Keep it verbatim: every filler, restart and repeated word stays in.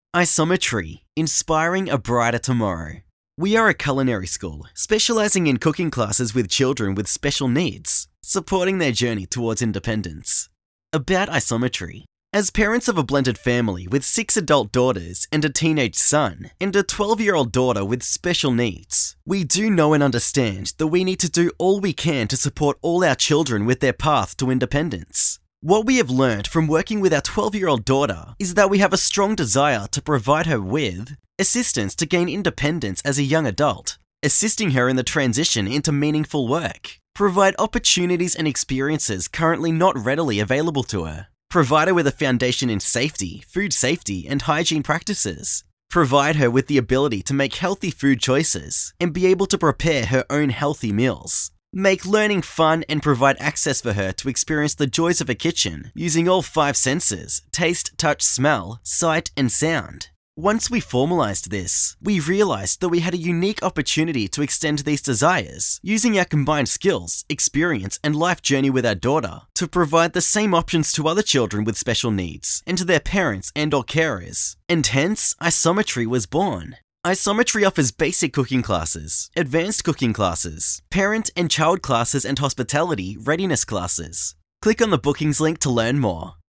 Isometry, inspiring a brighter tomorrow. We are a culinary school specializing in cooking classes with children with special needs, supporting their journey towards independence. About isometry. As parents of a blended family with six adult daughters and a teenage son and a twelve-year-old daughter with special needs, we do know and understand that we need to do all we can to support all our children with their path to independence. What we have learned from working with our twelve-year-old daughter is that we have a strong desire to provide her with assistance to gain independence as a young adult, assisting her in the transition into meaningful work, provide opportunities and experiences currently not readily available to her, provide her with a foundation in safety, food safety, and hygiene practices, provide her with the ability to make healthy food choices and be able to prepare her own healthy meals, make learning fun and provide access for her to experience the joys of a kitchen using all five senses: taste, touch, smell, sight, and sound. Once we formalized this, we realized that we had a unique opportunity to extend these desires using our combined skills, experience, and life journey with our daughter to provide the same options to other children with special needs and to their parents and or carers. And hence, Isometry was born. Isometry offers basic cooking classes, advanced cooking classes, parent and child classes, and hospitality readiness classes. Click on the bookings link to learn more.